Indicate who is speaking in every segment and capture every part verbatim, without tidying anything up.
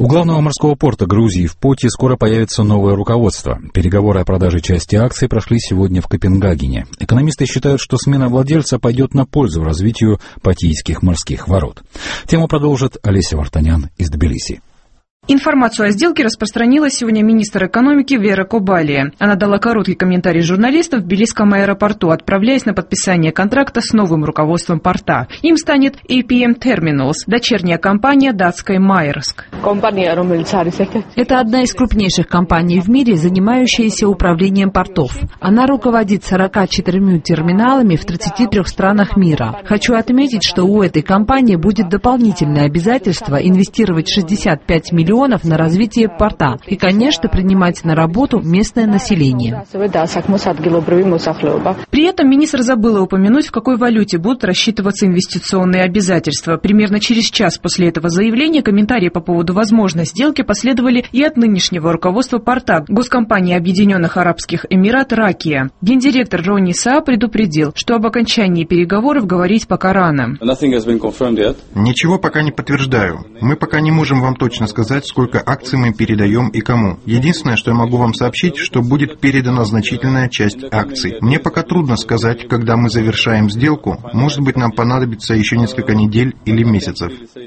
Speaker 1: У главного морского порта Грузии в Поти скоро появится новое руководство. Переговоры о продаже части акций прошли сегодня в Копенгагене. Экономисты считают, что смена владельца пойдет на пользу развитию Потийских морских ворот. Тему продолжит Олеся Вартанян из Тбилиси.
Speaker 2: Информацию о сделке распространила сегодня министр экономики Вера Кобалия. Она дала короткий комментарий журналистам в Тбилисском аэропорту, отправляясь на подписание контракта с новым руководством порта. Им станет эй пи эм Terminals, дочерняя компания датской Maersk.
Speaker 3: Это одна из крупнейших компаний в мире, занимающаяся управлением портов. Она руководит сорока четырьмя терминалами в тридцати трёх странах мира. Хочу отметить, что у этой компании будет дополнительное обязательство инвестировать шестьдесят пять миллионов на развитие порта и, конечно, принимать на работу местное население.
Speaker 2: При этом министр забыла упомянуть, в какой валюте будут рассчитываться инвестиционные обязательства. Примерно через час после этого заявления комментарии по поводу возможной сделки последовали и от нынешнего руководства порта, госкомпании Объединенных Арабских Эмират «Ракия». Гендиректор Ронни Саа предупредил, что об окончании переговоров говорить пока рано.
Speaker 4: Ничего пока не подтверждаю. Мы пока не можем вам точно сказать, сколько акций мы передаем и кому. Единственное, что я могу вам сообщить, что будет передана значительная часть акций. Мне пока трудно сказать, когда мы завершаем сделку. Может быть, нам понадобится еще несколько недель или месяцев.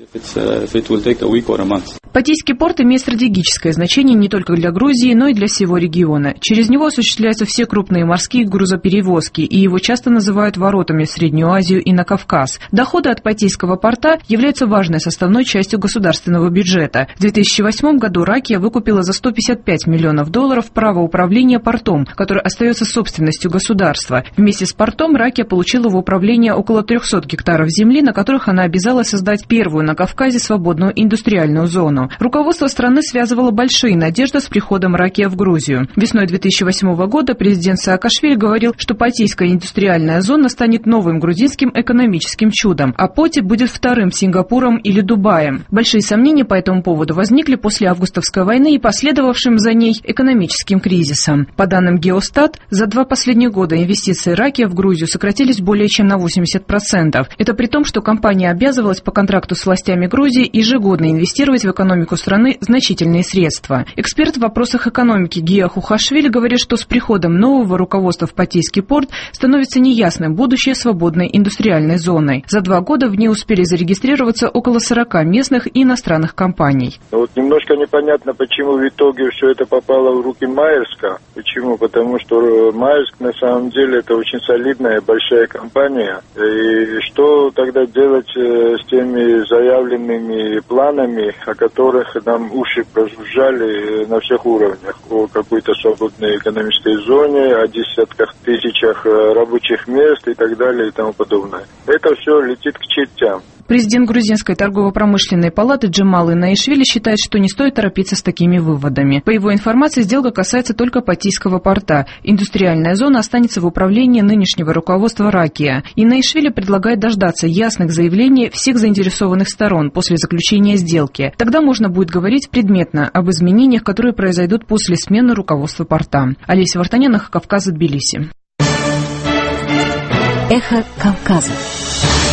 Speaker 2: Потийский порт имеет стратегическое значение не только для Грузии, но и для всего региона. Через него осуществляются все крупные морские грузоперевозки, и его часто называют воротами в Среднюю Азию и на Кавказ. Доходы от Потийского порта являются важной составной частью государственного бюджета. В две тысячи восьмом году «Ракия» выкупила за сто пятьдесят пять миллионов долларов право управления портом, который остается собственностью государства. Вместе с портом «Ракия» получила в управление около трехсот гектаров земли, на которых она обязалась создать первую на Кавказе свободную индустриальную зону. Руководство страны связывало большие надежды с приходом «Ракия» в Грузию. Весной две тысячи восьмого года президент Саакашвили говорил, что Потийская индустриальная зона станет новым грузинским экономическим чудом, а Поти будет вторым Сингапуром или Дубаем. Большие сомнения по этому поводу возникли после августовской войны и последовавшим за ней экономическим кризисом. По данным Геостат, за два последних года инвестиции «Ракия» в Грузию сократились более чем на восемьдесят процентов. Это при том, что компания обязывалась по контракту с властями Грузии ежегодно инвестировать в экономику страны значительные средства. Эксперт в вопросах экономики Гия Хухашвили говорит, что с приходом нового руководства в Потийский порт становится неясным будущее свободной индустриальной зоной. За два года в ней успели зарегистрироваться около сорока местных и иностранных компаний.
Speaker 5: Вот немножко непонятно, почему в итоге все это попало в руки Maersk. Почему? Потому что Maersk на самом деле это очень солидная большая компания. И что тогда делать с теми заявленными планами, о которых нам уши прожужжали на всех уровнях? О какой-то свободной экономической зоне, о десятках тысячах рабочих мест и так далее и тому подобное. Это все летит к чертям.
Speaker 2: Президент Грузинской торгово-промышленной палаты Джемал Инаишвили считает, что не стоит торопиться с такими выводами. По его информации, сделка касается только Потийского порта. Индустриальная зона останется в управлении нынешнего руководства «Ракия». Инаишвили предлагает дождаться ясных заявлений всех заинтересованных сторон после заключения сделки. Тогда можно будет говорить предметно об изменениях, которые произойдут после смены руководства порта. Олеся Вартанян, Кавказ, Тбилиси.
Speaker 3: Эхо Кавказа.